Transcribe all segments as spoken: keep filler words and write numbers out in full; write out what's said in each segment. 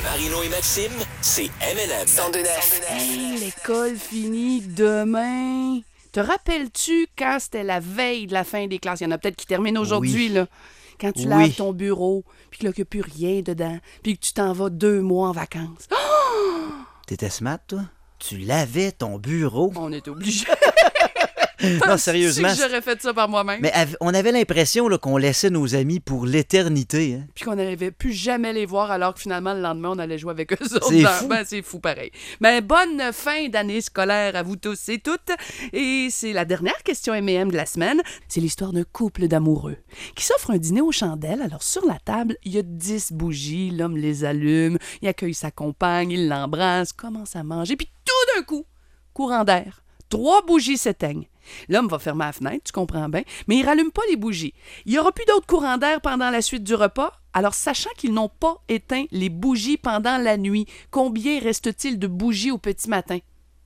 Marino et Maxime, c'est M L M. cent deux neuf. Hey, l'école finit demain. Te rappelles-tu quand c'était la veille de la fin des classes? Il y en a peut-être qui terminent aujourd'hui, Oui. là. Quand tu Oui. laves ton bureau, puis qu'il n'y a plus rien dedans, puis que tu t'en vas deux mois en vacances. Oh! T'étais smart, toi? Tu lavais ton bureau? On est obligé. Non, sérieusement. Tu sais que j'aurais fait ça par moi-même. Mais av- on avait l'impression là, qu'on laissait nos amis pour l'éternité. Hein? Puis qu'on n'allait plus jamais les voir, alors que finalement, le lendemain, on allait jouer avec eux autres. C'est dans- fou. Ben, c'est fou, pareil. Mais bonne fin d'année scolaire à vous tous et toutes. Et c'est la dernière question M et M de la semaine. C'est l'histoire d'un couple d'amoureux qui s'offre un dîner aux chandelles. Alors, sur la table, il y a dix bougies. L'homme les allume, il accueille sa compagne, il l'embrasse, commence à manger. Puis tout d'un coup, courant d'air, trois bougies s'éteignent. L'homme va fermer la fenêtre, tu comprends bien, mais il rallume pas les bougies. Il n'y aura plus d'autres courants d'air pendant la suite du repas. Alors, sachant qu'ils n'ont pas éteint les bougies pendant la nuit, combien reste-t-il de bougies au petit matin?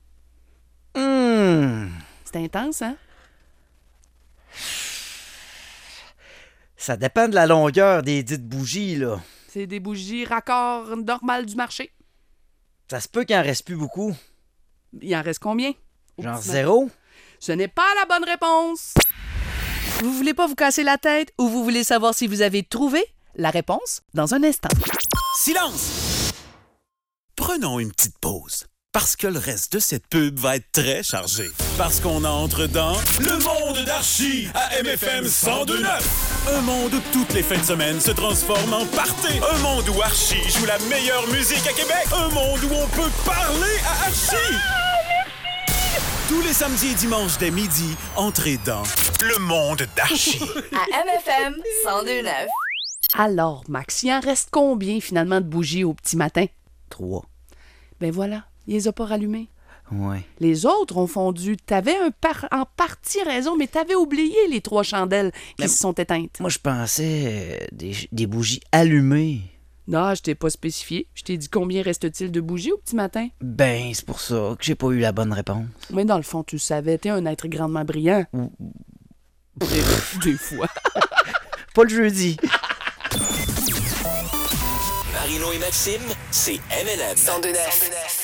Hum, C'est intense, hein? Ça dépend de la longueur des dites bougies, là. C'est des bougies raccord normales du marché. Ça se peut qu'il en reste plus beaucoup. Il en reste combien? au Genre petit matin? zéro? Ce n'est pas la bonne réponse. Vous voulez pas vous casser la tête ou vous voulez savoir si vous avez trouvé la réponse dans un instant? Silence! Prenons une petite pause. Parce que le reste de cette pub va être très chargé. Parce qu'on entre dans le monde d'Archie à M F M cent deux neuf. Un monde où toutes les fins de semaine se transforment en party. Un monde où Archie joue la meilleure musique à Québec. Un monde où on peut parler à Archie. Tous les samedis et dimanches dès midi, entrez dans le monde d'Archie. À M F M cent deux neuf. Alors, Max, il en reste combien finalement de bougies au petit matin? Trois. Ben voilà, il les a pas rallumées. Ouais. Les autres ont fondu. T'avais un par- en partie raison, mais t'avais oublié les trois chandelles qui Mais- se sont éteintes. Moi, je pensais euh, des, des bougies allumées. Non, je t'ai pas spécifié. Je t'ai dit combien reste-t-il de bougies au petit matin. Ben, c'est pour ça que j'ai pas eu la bonne réponse. Mais dans le fond, tu le savais, t'es un être grandement brillant. Des, des fois. Pas le jeudi. Marino et Maxime, c'est M L M. cent deux neuf.